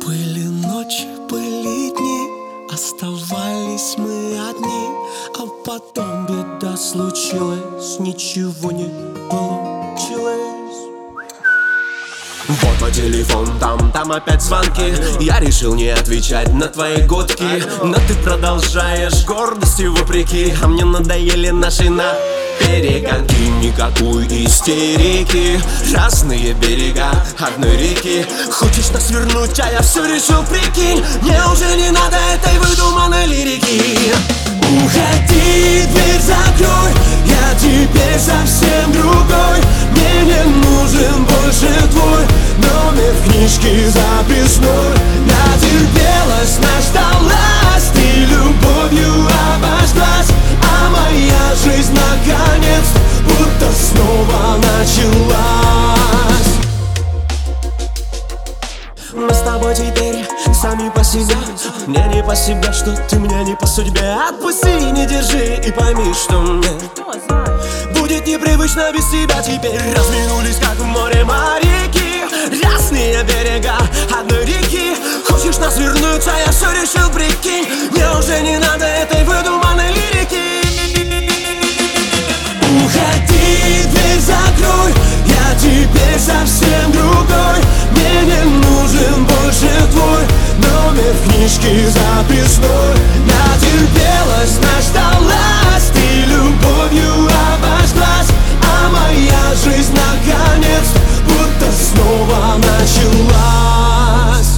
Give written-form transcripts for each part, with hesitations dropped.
Были ночи, были дни, оставались мы одни, а потом беда случилась, ничего не получилось. Вот твой телефон, там опять звонки. Я решил не отвечать на твои гудки, но ты продолжаешь гордостью вопреки. А мне надоели наши перегонки. Никакой истерики, разные берега одной реки. Хочешь нас вернуть, а я все решил, прикинь. Мне уже не надо этой выдуманной лирики. Уходи, дверь закрой, я теперь совсем другой. Мне не нужен больше твой номер в книжке записной. Натерпелась, наждалась, ты любовью обожглась, а моя жизнь наконец будто снова началась. Мы с тобой теперь сами по себе. Мне не по себе, что ты мне не по судьбе. Отпусти, не держи и пойми, что мне будет непривычно без тебя теперь. Разминулись, как в море моряки, разные берега одной реки. Хочешь нас вернуть, а я все решил, прикинь. Мне уже не надо этой выдуманной лирики. Уходи, дверь закрой, я теперь совсем другой. Мне не нужен больше твой номер в книжке записной. Натерпелась, наждалась, ты любовью обожглась, а моя жизнь наконец будто снова началась.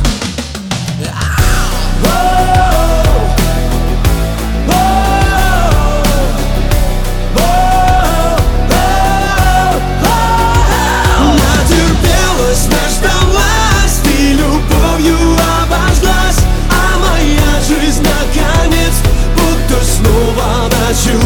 Натерпелась, наждалась, ты любовью обожглась, а моя жизнь наконец будто снова началась.